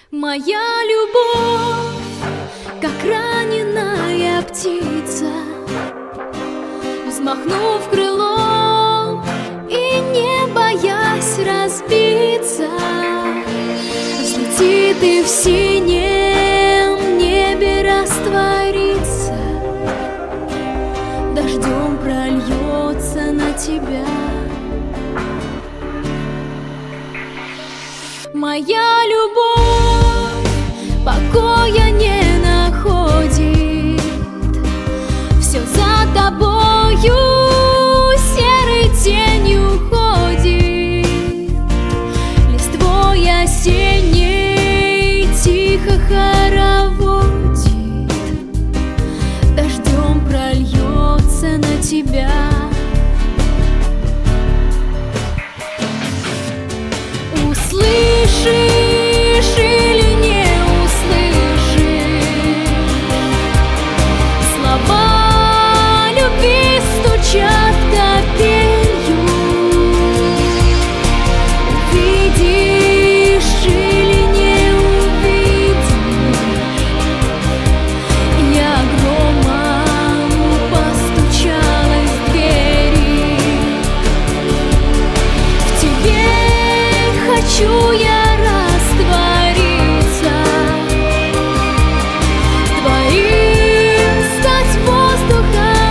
Моя любовь, как раненая птица, взмахнув крылом и не боясь разбиться, взлетит и в синем небе растворится, дождем прольется на тебя. Моя любовь покоя не находит, все за тобою серой тенью ходит, листвой осенней тихо хороводит, дождем прольется на тебя. Услышишь или не услышишь, слова любви стучат капелью. Увидишь или не увидишь, я громом постучалась в двери. В тебе хочу я раствориться, твоим стать воздухом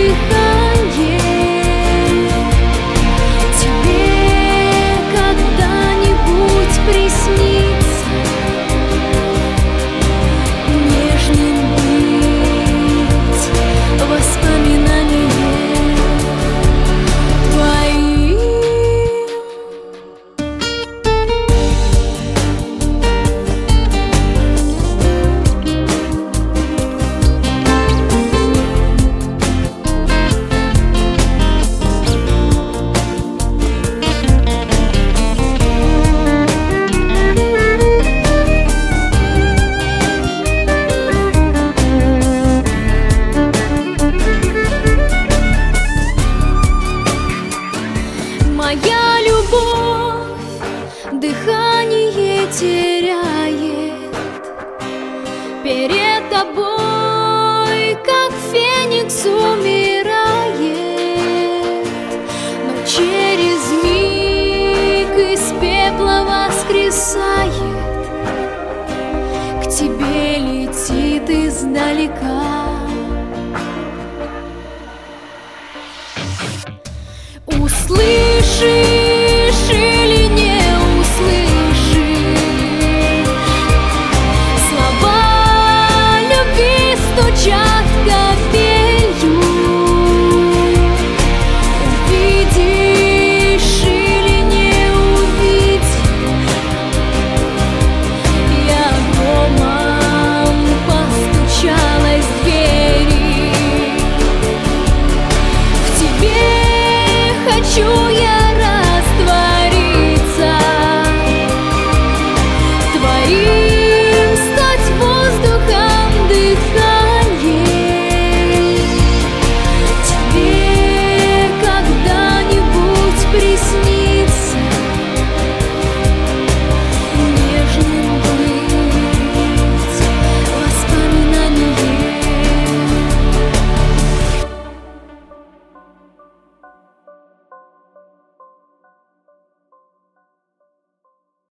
дыханье. Тебе когда-нибудь приснится нежным быть воспоминанием твоим. Моя любовь дыхание теряет перед тобой, как феникс умирает, но через миг из пепла воскресает, к тебе летит издалека.